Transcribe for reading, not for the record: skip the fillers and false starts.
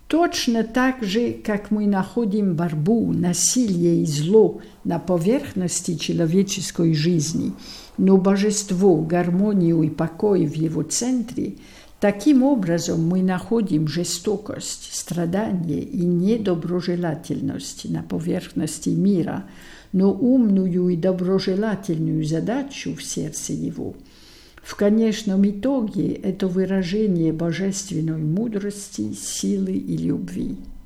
Точно так же, как мы находим борьбу, насилие и зло на поверхности человеческой жизни, но божество, гармонию и покой в его центре, таким образом мы находим жестокость, страдание и недоброжелательность на поверхности мира, но умную и доброжелательную задачу в сердце его. В конечном итоге это выражение божественной мудрости, силы и любви.